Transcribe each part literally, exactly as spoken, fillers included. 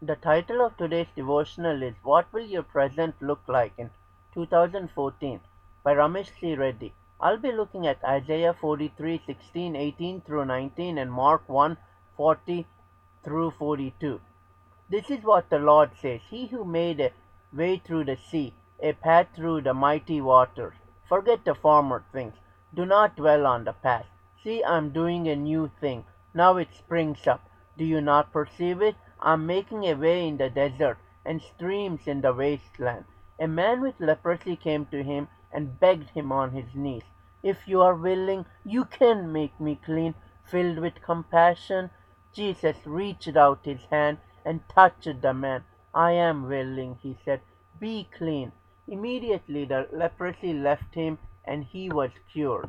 The title of today's devotional is What Will Your Present Look Like in two thousand fourteen by Ramesh C. Reddy. I'll be looking at Isaiah forty-three sixteen, eighteen through nineteen and Mark one forty through forty-two. This is what the Lord says, He who made a way through the sea, a path through the mighty waters. Forget the former things. Do not dwell on the past. See, I am doing a new thing. Now it springs up. Do you not perceive it? I am making a way in the desert and streams in the wasteland. A man with leprosy came to him and begged him on his knees. If you are willing, you can make me clean. Filled with compassion, Jesus reached out his hand and touched the man. I am willing, he said. Be clean. Immediately the leprosy left him and he was cured.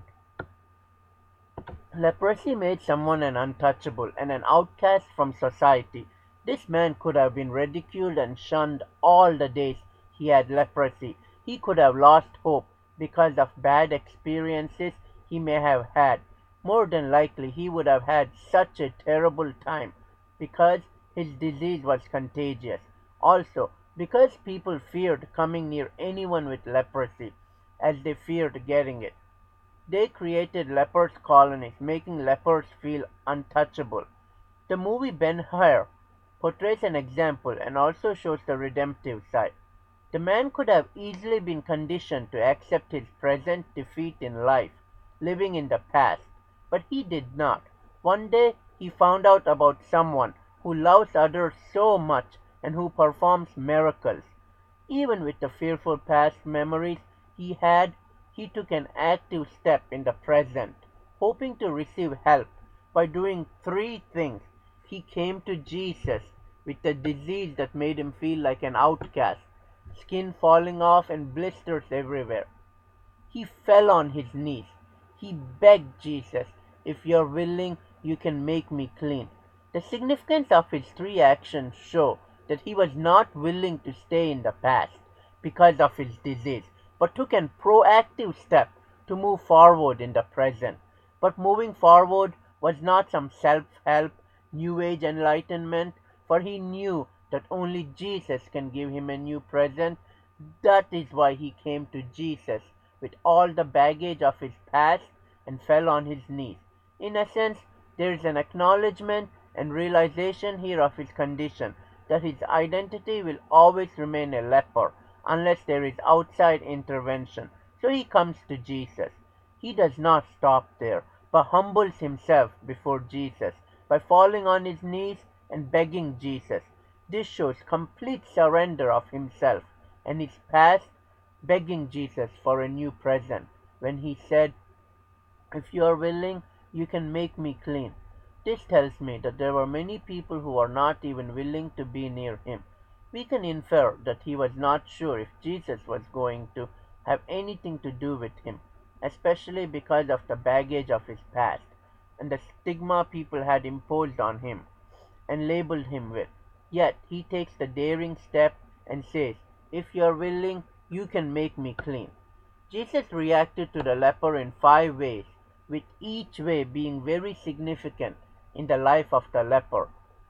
Leprosy made someone an untouchable and an outcast from society. This man could have been ridiculed and shunned all the days he had leprosy. He could have lost hope because of bad experiences he may have had. More than likely, he would have had such a terrible time because his disease was contagious. Also, because people feared coming near anyone with leprosy, as they feared getting it. They created lepers colonies, making lepers feel untouchable. The movie Ben-Hur portrays an example and also shows the redemptive side. The man could have easily been conditioned to accept his present defeat in life, living in the past, but he did not. One day he found out about someone who loves others so much and who performs miracles. Even with the fearful past memories he had, he took an active step in the present, hoping to receive help by doing three things. He came to Jesus with a disease that made him feel like an outcast, skin falling off and blisters everywhere. He fell on his knees. He begged Jesus, if you're willing, you can make me clean. The significance of his three actions show that he was not willing to stay in the past because of his disease, but took a proactive step to move forward in the present. But moving forward was not some self-help, new age enlightenment, for he knew that only Jesus can give him a new present. That is why he came to Jesus with all the baggage of his past and fell on his knees. In essence, there is an acknowledgement and realization here of his condition, that his identity will always remain a leper unless there is outside intervention. So he comes to Jesus. He does not stop there, but humbles himself before Jesus by falling on his knees and begging Jesus. This shows complete surrender of himself and his past, begging Jesus for a new present when he said, if you are willing, you can make me clean. This tells me that there were many people who were not even willing to be near him. We can infer that he was not sure if Jesus was going to have anything to do with him, especially because of the baggage of his past and the stigma people had imposed on him and labeled him with. Yet he takes the daring step and says, if you are willing, you can make me clean. Jesus reacted to the leper in five ways, with each way being very significant in the life of the leper.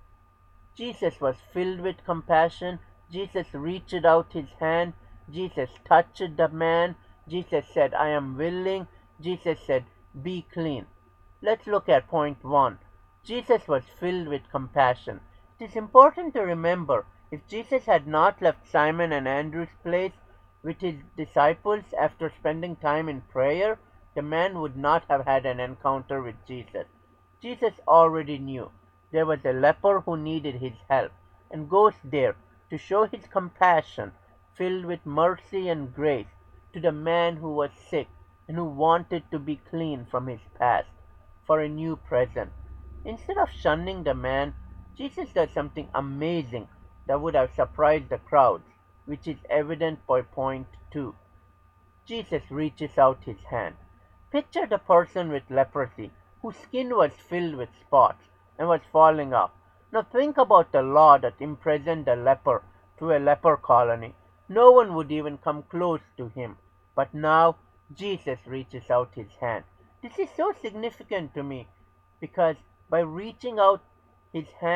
Jesus was filled with compassion. Jesus reached out his hand. Jesus touched the man. Jesus said, I am willing. Jesus said, be clean. Let's look at point one. Jesus was filled with compassion. It is important to remember, if Jesus had not left Simon and Andrew's place with his disciples after spending time in prayer, the man would not have had an encounter with Jesus. Jesus already knew there was a leper who needed his help, and goes there to show his compassion, filled with mercy and grace, to the man who was sick and who wanted to be clean from his past for a new present. Instead of shunning the man, Jesus does something amazing that would have surprised the crowds, which is evident by point two. Jesus reaches out his hand. Picture the person with leprosy, whose skin was filled with spots and was falling off. Now think about the law that imprisoned the leper to a leper colony. No one would even come close to him. But now Jesus reaches out his hand. This is so significant to me because by reaching out his hand,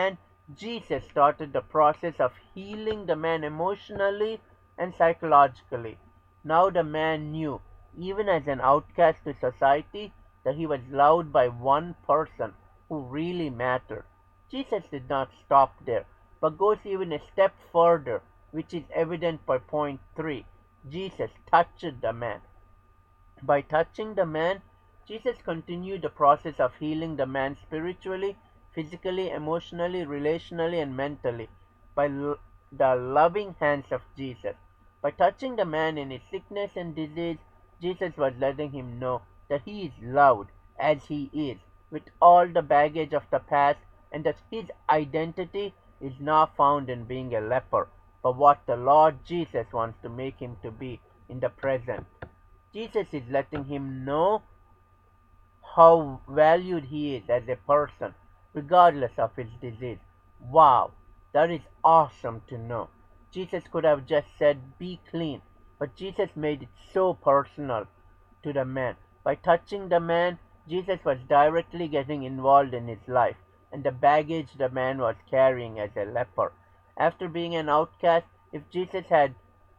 Jesus started the process of healing the man emotionally and psychologically. Now the man knew, even as an outcast to society, that he was loved by one person who really mattered. Jesus did not stop there, but goes even a step further, which is evident by point three. Jesus touched the man. By touching the man, Jesus continued the process of healing the man spiritually, physically, emotionally, relationally, and mentally by l- the loving hands of Jesus. By touching the man in his sickness and disease, Jesus was letting him know that he is loved as he is, with all the baggage of the past, and that his identity is not found in being a leper, but what the Lord Jesus wants to make him to be in the present. Jesus is letting him know how valued he is as a person, regardless of his disease. Wow, that is awesome to know. Jesus could have just said, "Be clean," but Jesus made it so personal to the man. By touching the man, Jesus was directly getting involved in his life and the baggage the man was carrying as a leper. After being an outcast, if Jesus had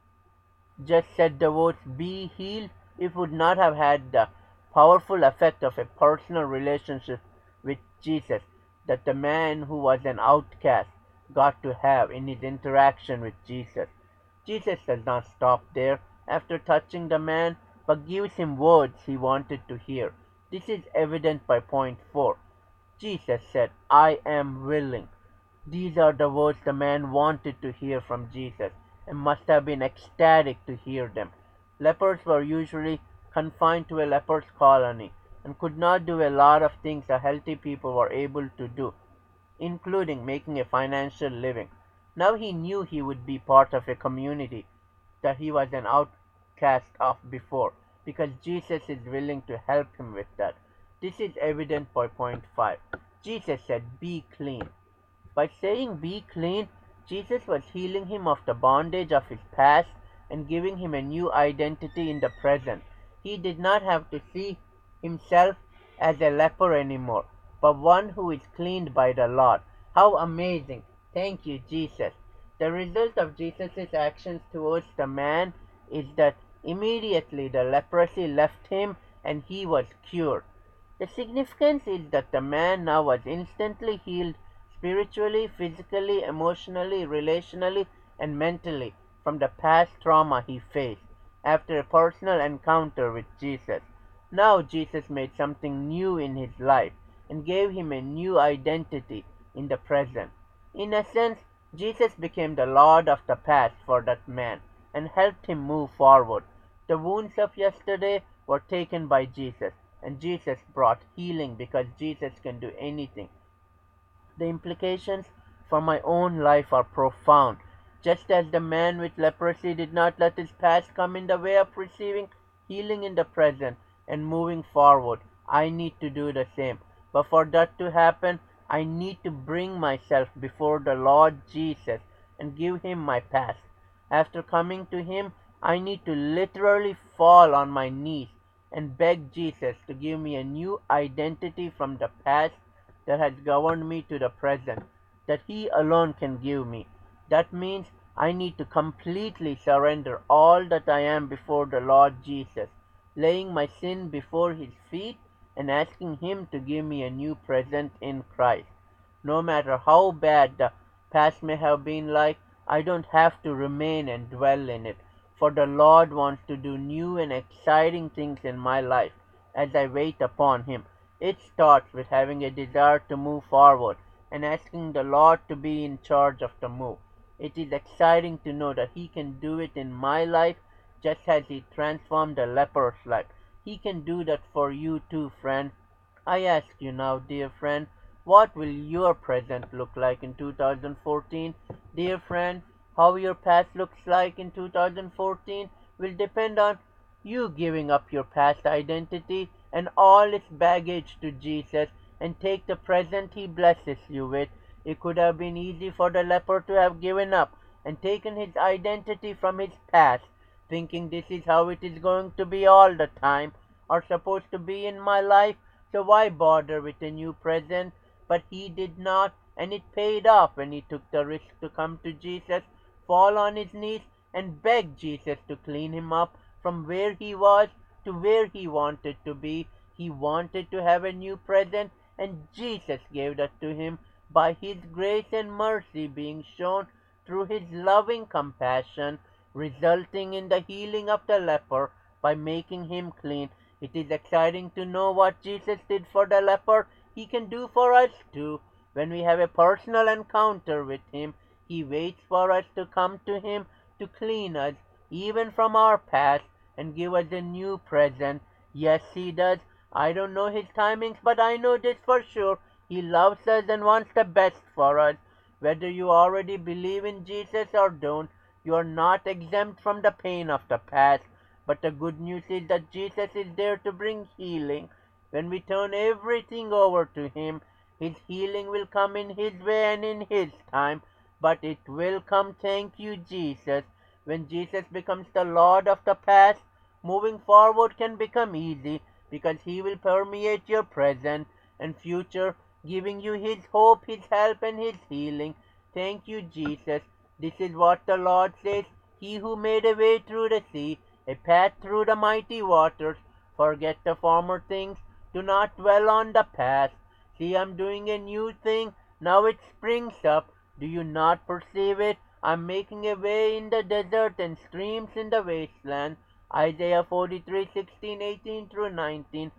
just said the words "be healed," it would not have had the powerful effect of a personal relationship with Jesus that the man who was an outcast got to have in his interaction with Jesus. Jesus does not stop there after touching the man, but gives him words he wanted to hear. This is evident by point four. Jesus said, "I am willing." These are the words the man wanted to hear from Jesus, and must have been ecstatic to hear them. Lepers were usually confined to a leper's colony, and could not do a lot of things a healthy people were able to do, including making a financial living. Now he knew he would be part of a community that he was an outcast of before, because Jesus is willing to help him with that. This is evident by point five. Jesus said, "Be clean." By saying "be clean," Jesus was healing him of the bondage of his past and giving him a new identity in the present. He did not have to see himself as a leper anymore, but one who is cleaned by the Lord. How amazing! Thank you, Jesus. The result of Jesus' actions towards the man is that immediately the leprosy left him and he was cured. The significance is that the man now was instantly healed spiritually, physically, emotionally, relationally, and mentally from the past trauma he faced after a personal encounter with Jesus. Now Jesus made something new in his life and gave him a new identity in the present. In a sense, Jesus became the Lord of the past for that man and helped him move forward. The wounds of yesterday were taken by Jesus, and Jesus brought healing because Jesus can do anything. The implications for my own life are profound. Just as the man with leprosy did not let his past come in the way of receiving healing in the present and moving forward, I need to do the same. But for that to happen, I need to bring myself before the Lord Jesus and give him my past. After coming to him, I need to literally fall on my knees and beg Jesus to give me a new identity from the past that has governed me to the present, that He alone can give me. That means I need to completely surrender all that I am before the Lord Jesus, laying my sin before His feet and asking Him to give me a new present in Christ. No matter how bad the past may have been like, I don't have to remain and dwell in it, for the Lord wants to do new and exciting things in my life as I wait upon Him. It starts with having a desire to move forward and asking the Lord to be in charge of the move. It is exciting to know that He can do it in my life just as He transformed the leper's life. He can do that for you too, friend. I ask you now, dear friend, what will your present look like in two thousand fourteen? Dear friend, how your past looks like in two thousand fourteen will depend on you giving up your past identity and all its baggage to Jesus and take the present He blesses you with. It could have been easy for the leper to have given up and taken his identity from his past, thinking this is how it is going to be all the time or supposed to be in my life, so why bother with a new present? But he did not, and it paid off when he took the risk to come to Jesus, fall on his knees, and beg Jesus to clean him up from where he was to where he wanted to be. He wanted to have a new present, and Jesus gave that to him by his grace and mercy being shown through his loving compassion, resulting in the healing of the leper by making him clean. It is exciting to know what Jesus did for the leper, he can do for us too. When we have a personal encounter with him, he waits for us to come to him to clean us, even from our past, and give us a new present. Yes, he does. I don't know his timings, but I know this for sure. He loves us and wants the best for us. Whether you already believe in Jesus or don't, you are not exempt from the pain of the past. But the good news is that Jesus is there to bring healing. When we turn everything over to him, his healing will come in his way and in his time. But it will come, thank you, Jesus. When Jesus becomes the Lord of the past, moving forward can become easy because he will permeate your present and future, giving you his hope, his help, and his healing. Thank you, Jesus. This is what the Lord says. He who made a way through the sea, a path through the mighty waters. Forget the former things. Do not dwell on the past. See, I'm doing a new thing. Now it springs up. Do you not perceive it? I'm making a way in the desert and streams in the wasteland. Isaiah forty-three, sixteen, eighteen through nineteen.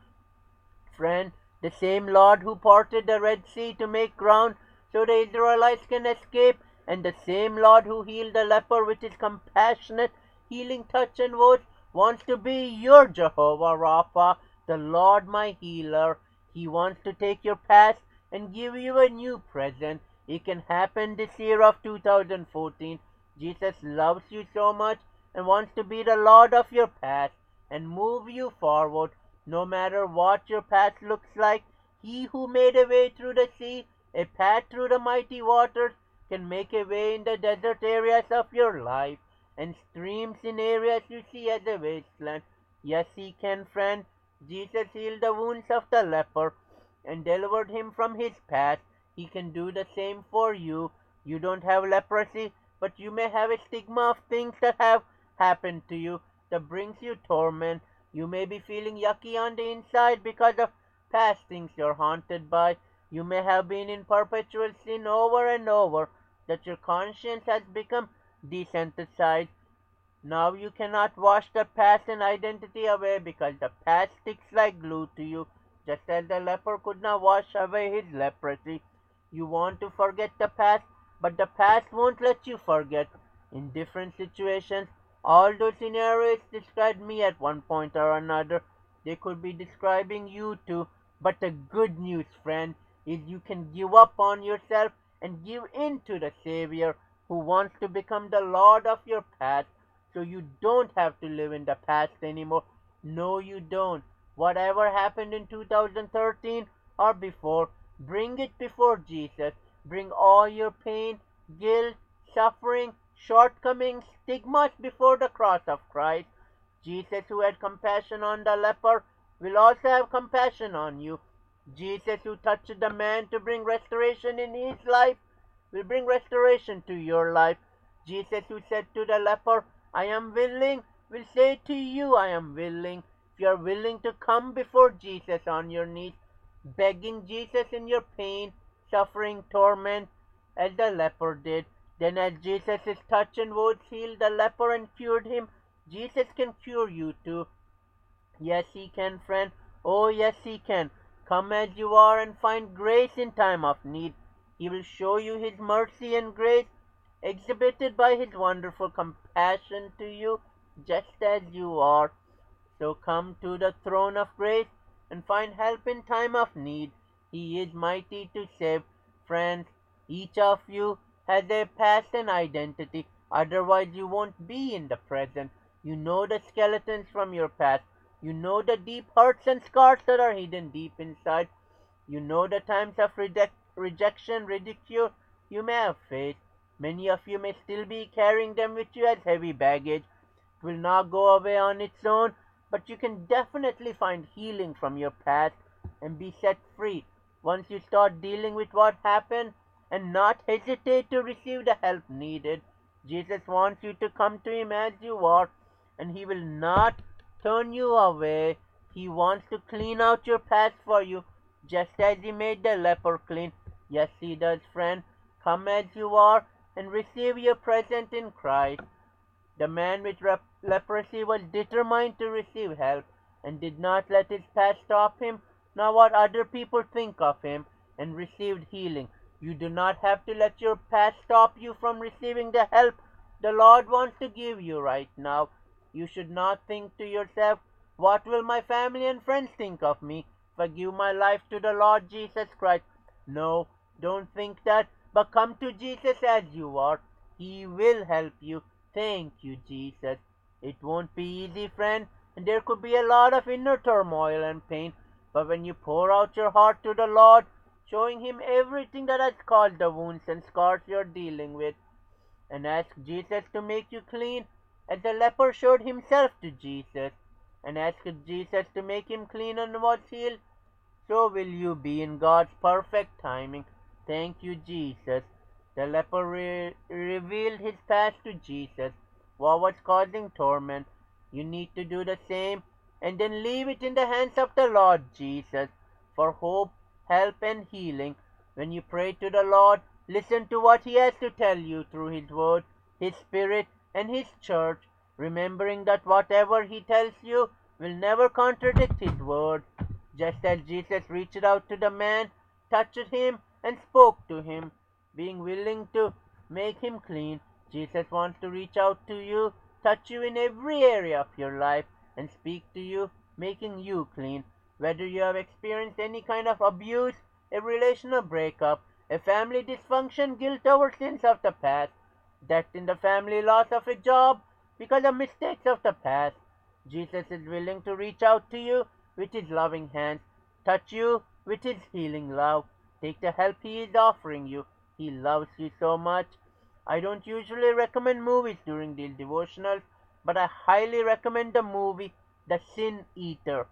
Friend, the same Lord who parted the Red Sea to make ground so the Israelites can escape, and the same Lord who healed the leper with his compassionate healing touch and voice, wants to be your Jehovah Rapha, the Lord my healer. He wants to take your past and give you a new present. It can happen this year of two thousand fourteen. Jesus loves you so much and wants to be the Lord of your past and move you forward. No matter what your past looks like, he who made a way through the sea, a path through the mighty waters, can make a way in the desert areas of your life and streams in areas you see as a wasteland. Yes, he can, friend. Jesus healed the wounds of the leper and delivered him from his past. He can do the same for you. You don't have leprosy, but you may have a stigma of things that have happened to you that brings you torment. You may be feeling yucky on the inside because of past things you're haunted by. You may have been in perpetual sin over and over, that your conscience has become desensitized. Now you cannot wash the past and identity away because the past sticks like glue to you, just as the leper could not wash away his leprosy. You want to forget the past, but the past won't let you forget. In different situations, all those scenarios described me at one point or another. They could be describing you too. But the good news, friend, is you can give up on yourself and give in to the Savior who wants to become the Lord of your past, so you don't have to live in the past anymore. No, you don't. Whatever happened in two thousand thirteen or before, bring it before Jesus. Bring all your pain, guilt, suffering, shortcomings, stigmas before the cross of Christ. Jesus, who had compassion on the leper, will also have compassion on you. Jesus, who touched the man to bring restoration in his life, will bring restoration to your life. Jesus, who said to the leper, I am willing, will say to you, I am willing. If you are willing to come before Jesus on your knees, begging Jesus in your pain, suffering, torment, as the leper did, then as Jesus' touch and words healed the leper and cured him, Jesus can cure you too. Yes, he can, friend. Oh, yes, he can. Come as you are and find grace in time of need. He will show you his mercy and grace exhibited by his wonderful compassion to you just as you are. So come to the throne of grace and find help in time of need. He is mighty to save. Friends, each of you has a past and identity. Otherwise you won't be in the present. You know the skeletons from your past. You know the deep hurts and scars that are hidden deep inside. You know the times of reject, rejection, ridicule you may have faced. Many of you may still be carrying them with you as heavy baggage. It will not go away on its own, but you can definitely find healing from your past and be set free. Once you start dealing with what happened, and not hesitate to receive the help needed. Jesus wants you to come to him as you are, and he will not turn you away. He wants to clean out your past for you, just as he made the leper clean. Yes, he does, friend. Come as you are and receive your present in Christ. The man with rep- leprosy was determined to receive help and did not let his past stop him, nor what other people think of him, and received healing. You do not have to let your past stop you from receiving the help the Lord wants to give you right now. You should not think to yourself, what will my family and friends think of me if I give my life to the Lord Jesus Christ? No, don't think that, but come to Jesus as you are. He will help you. Thank you, Jesus. It won't be easy, friend, and there could be a lot of inner turmoil and pain, but when you pour out your heart to the Lord, showing him everything that has caused the wounds and scars you're dealing with, and ask Jesus to make you clean, as the leper showed himself to Jesus, and asked Jesus to make him clean and was healed, so will you be in God's perfect timing. Thank you, Jesus. The leper re- revealed his past to Jesus, what was causing torment. You need to do the same, and then leave it in the hands of the Lord Jesus for hope, help, and healing. When you pray to the Lord, listen to what he has to tell you through his word, his spirit, and his church, remembering that whatever he tells you will never contradict his word. Just as Jesus reached out to the man, touched him, and spoke to him, being willing to make him clean, Jesus wants to reach out to you, touch you in every area of your life, and speak to you, making you clean. Whether you have experienced any kind of abuse, a relational breakup, a family dysfunction, guilt over sins of the past, death in the family, loss of a job because of mistakes of the past, Jesus is willing to reach out to you with his loving hands, touch you with his healing love. Take the help he is offering you. He loves you so much. I don't usually recommend movies during these devotionals, but I highly recommend the movie The Sin Eater.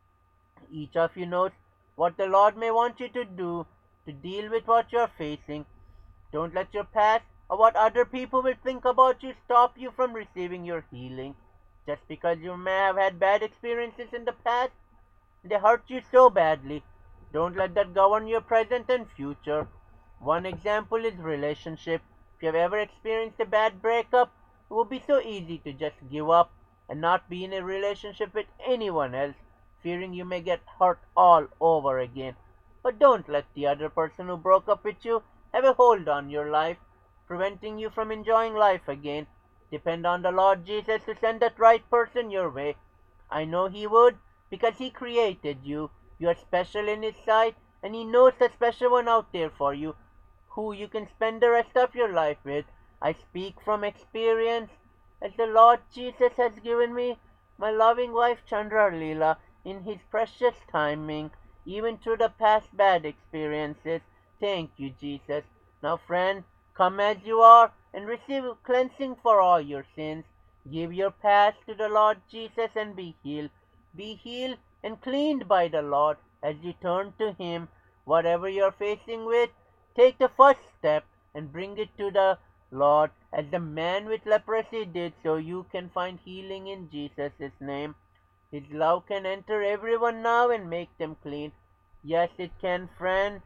Each of you knows what the Lord may want you to do to deal with what you're facing. Don't let your past or what other people will think about you stop you from receiving your healing. Just because you may have had bad experiences in the past, they hurt you so badly. Don't let that govern your present and future. One example is relationship. If you have ever experienced a bad breakup, it would be so easy to just give up and not be in a relationship with anyone else, fearing you may get hurt all over again. But don't let the other person who broke up with you have a hold on your life, preventing you from enjoying life again. Depend on the Lord Jesus to send that right person your way. I know he would, because he created you. You are special in his sight, and he knows the special one out there for you, who you can spend the rest of your life with. I speak from experience, as the Lord Jesus has given me my loving wife Chandra Leela in his precious timing, even through the past bad experiences. Thank you, Jesus. Now, friend, come as you are and receive cleansing for all your sins. Give your past to the Lord Jesus and be healed. Be healed and cleaned by the Lord as you turn to him. Whatever you're facing with, take the first step and bring it to the Lord as the man with leprosy did, so you can find healing in Jesus' name. His love can enter everyone now and make them clean. Yes, it can, friend.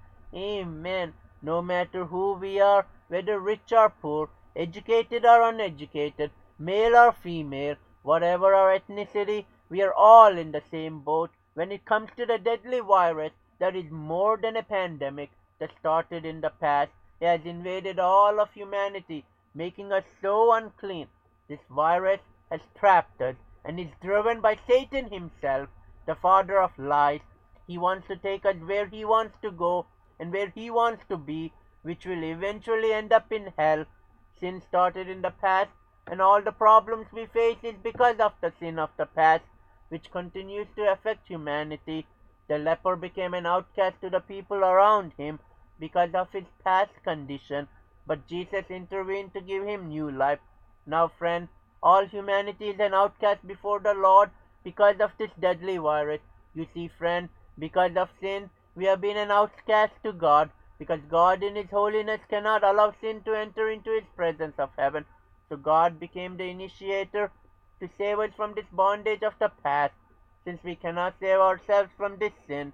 Amen. No matter who we are, whether rich or poor, educated or uneducated, male or female, whatever our ethnicity, we are all in the same boat. When it comes to the deadly virus that is more than a pandemic that started in the past, it has invaded all of humanity, making us so unclean. This virus has trapped us and is driven by Satan himself, the father of lies. He wants to take us where he wants to go and where he wants to be, which will eventually end up in hell. Sin started in the past, and all the problems we face is because of the sin of the past, which continues to affect humanity. The leper became an outcast to the people around him because of his past condition, but Jesus intervened to give him new life. Now, friend, all humanity is an outcast before the Lord because of this deadly virus. You see, friend, because of sin, we have been an outcast to God. because God in His holiness cannot allow sin to enter into His presence of heaven. So God became the initiator to save us from this bondage of the past, since we cannot save ourselves from this sin.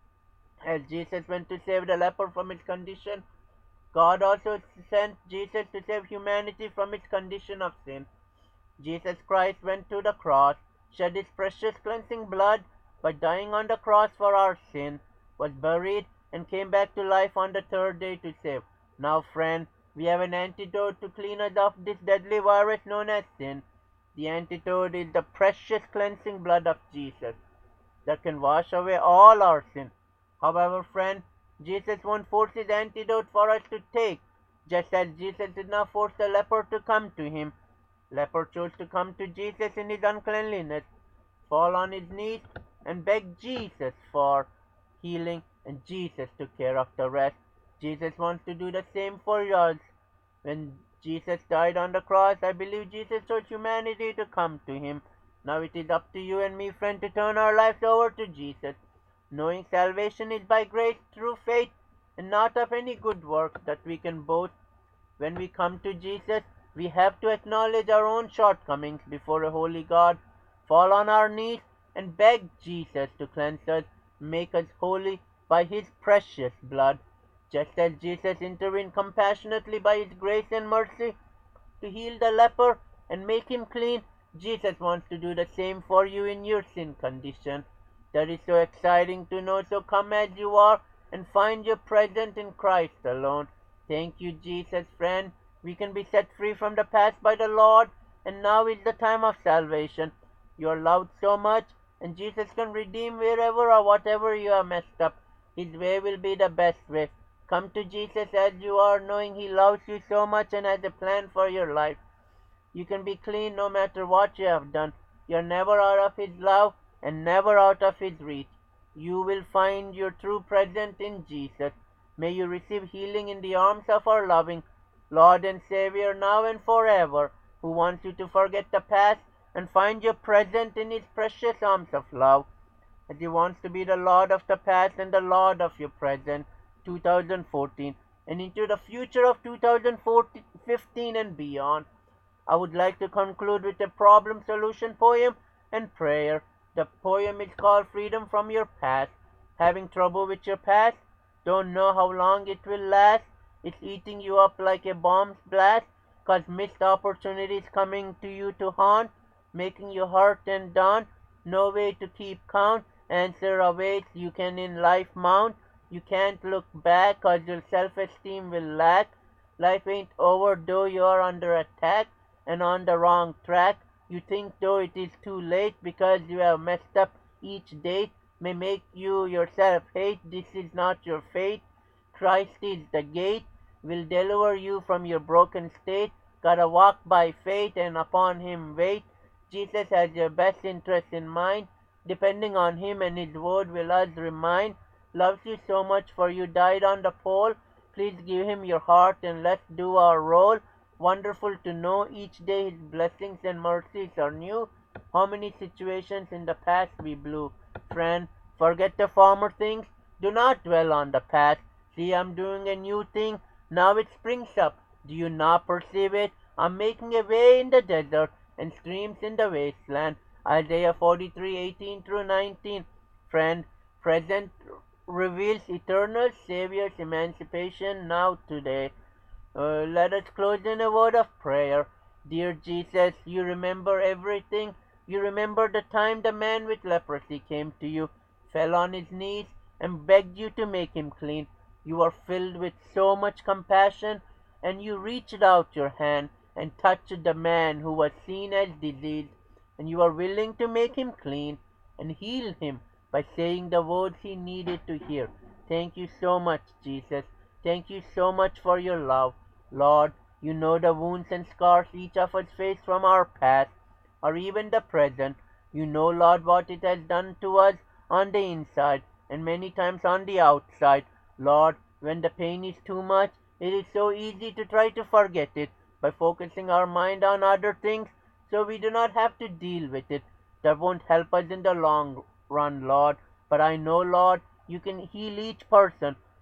As Jesus went to save the leper from his condition, God also sent Jesus to save humanity from its condition of sin. Jesus Christ went to the cross, shed his precious cleansing blood by dying on the cross for our sin, was buried, and came back to life on the third day to save. Now, friend, we have an antidote to clean us of this deadly virus known as sin. The antidote is the precious cleansing blood of Jesus that can wash away all our sin. However, friend, Jesus won't force his antidote for us to take, just as Jesus did not force the leper to come to him. Leper chose to come to Jesus in his uncleanliness, fall on his knees, and beg Jesus for healing, and Jesus took care of the rest. Jesus wants to do the same for us. When Jesus died on the cross, I believe Jesus told humanity to come to him. Now it is up to you and me, friend, to turn our lives over to Jesus, knowing salvation is by grace through faith and not of any good work that we can boast. When we come to Jesus, we have to acknowledge our own shortcomings before a holy God, fall on our knees, and beg Jesus to cleanse us, make us holy by his precious blood. Just as Jesus intervened compassionately by his grace and mercy to heal the leper and make him clean, Jesus wants to do the same for you in your sin condition. That is so exciting to know. So come as you are and find your present in Christ alone. Thank you, Jesus, friend. We can be set free from the past by the Lord, and now is the time of salvation. You are loved so much, and Jesus can redeem wherever or whatever you are messed up. His way will be the best way. Come to Jesus as you are, knowing he loves you so much and has a plan for your life. You can be clean no matter what you have done. You are never out of his love and never out of his reach. You will find your true presence in Jesus. May you receive healing in the arms of our loving Lord and Savior now and forever, who wants you to forget the past and find your present in his precious arms of love. As he wants to be the Lord of the past and the Lord of your present, two thousand fourteen, and into the future of two thousand fifteen and beyond. I would like to conclude with a problem solution poem and prayer. The poem is called Freedom from Your Past. Having trouble with your past? Don't know how long it will last? It's eating you up like a bomb's blast, 'cause missed opportunities coming to you to haunt, making you hurt and down, no way to keep count, answer awaits you can in life mount. You can't look back 'cause your self-esteem will lack. Life ain't over though you're under attack and on the wrong track. You think though it is too late because you have messed up each day, may make you yourself hate. This is not your fate. Christ is the gate, will deliver you from your broken state. Gotta walk by faith and upon him wait. Jesus has your best interest in mind. Depending on him and his word will us remind. Loves you so much for you died on the pole. Please give him your heart and let's do our role. Wonderful to know each day his blessings and mercies are new. How many situations in the past we blew. Friend, forget the former things. Do not dwell on the past. See, I'm doing a new thing. Now it springs up. Do you not perceive it? I'm making a way in the desert and streams in the wasteland. Isaiah forty-three, eighteen through nineteen. Friend, present reveals eternal Savior's emancipation now today. Uh, let us close in a word of prayer. Dear Jesus, you remember everything. You remember the time the man with leprosy came to you, fell on his knees, and begged you to make him clean. You are filled with so much compassion, and you reached out your hand and touched the man who was seen as diseased, and you are willing to make him clean and heal him by saying the words he needed to hear. Thank you so much, Jesus. Thank you so much for your love. Lord, you know the wounds and scars each of us face from our past or even the present. You know, Lord, what it has done to us on the inside and many times on the outside. Lord, when the pain is too much, it is so easy to try to forget it by focusing our mind on other things so we do not have to deal with it. That won't help us in the long run, Lord. But I know, Lord, you can heal each person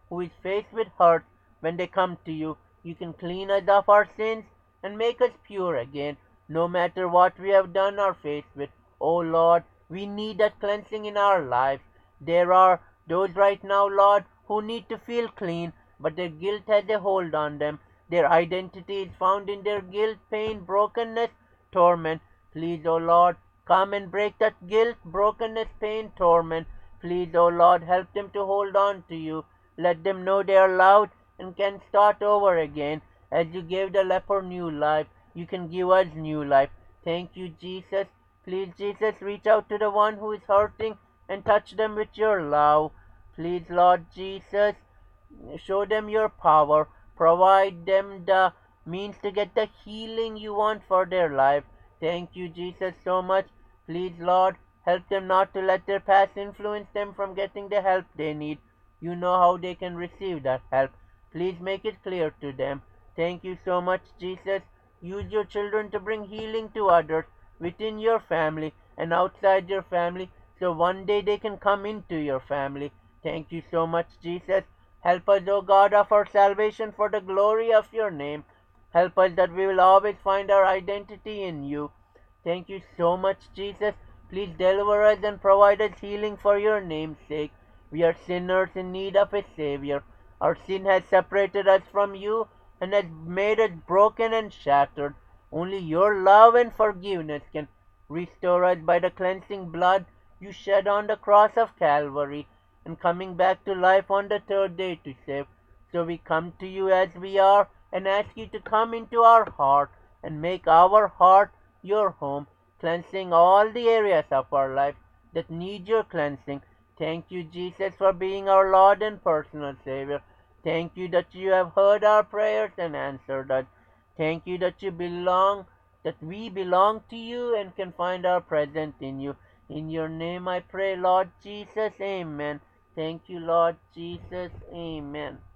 who is faced with hurt when they come to you. You can clean us of our sins and make us pure again, no matter what we have done or faced with. Oh Lord, we need that cleansing in our lives. There are those right now, Lord, who need to feel clean, but their guilt has a hold on them. Their identity is found in their guilt, pain, brokenness, torment. Please, O Lord, come and break that guilt, brokenness, pain, torment. Please, O Lord, help them to hold on to you. Let them know they are loved and can start over again. As you gave the leper new life, you can give us new life. Thank you, Jesus. Please, Jesus, reach out to the one who is hurting and touch them with your love. Please, Lord Jesus, show them your power. Provide them the means to get the healing you want for their life. Thank you, Jesus, so much. Please, Lord, help them not to let their past influence them from getting the help they need. You know how they can receive that help. Please make it clear to them. Thank you so much, Jesus. Use your children to bring healing to others within your family and outside your family, so one day they can come into your family. Thank you so much, Jesus. Help us, O God of our salvation, for the glory of your name. Help us that we will always find our identity in you. Thank you so much, Jesus. Please deliver us and provide us healing for your name's sake. We are sinners in need of a Savior. Our sin has separated us from you and has made us broken and shattered. Only your love and forgiveness can restore us by the cleansing blood you shed on the cross of Calvary, and coming back to life on the third day to save. So we come to you as we are and ask you to come into our heart and make our heart your home, cleansing all the areas of our life that need your cleansing. Thank you, Jesus, for being our Lord and personal Savior. Thank you that you have heard our prayers and answered us. Thank you that you belong, that we belong to you and can find our presence in you. In your name I pray, Lord Jesus. Amen. Thank you, Lord Jesus. Amen.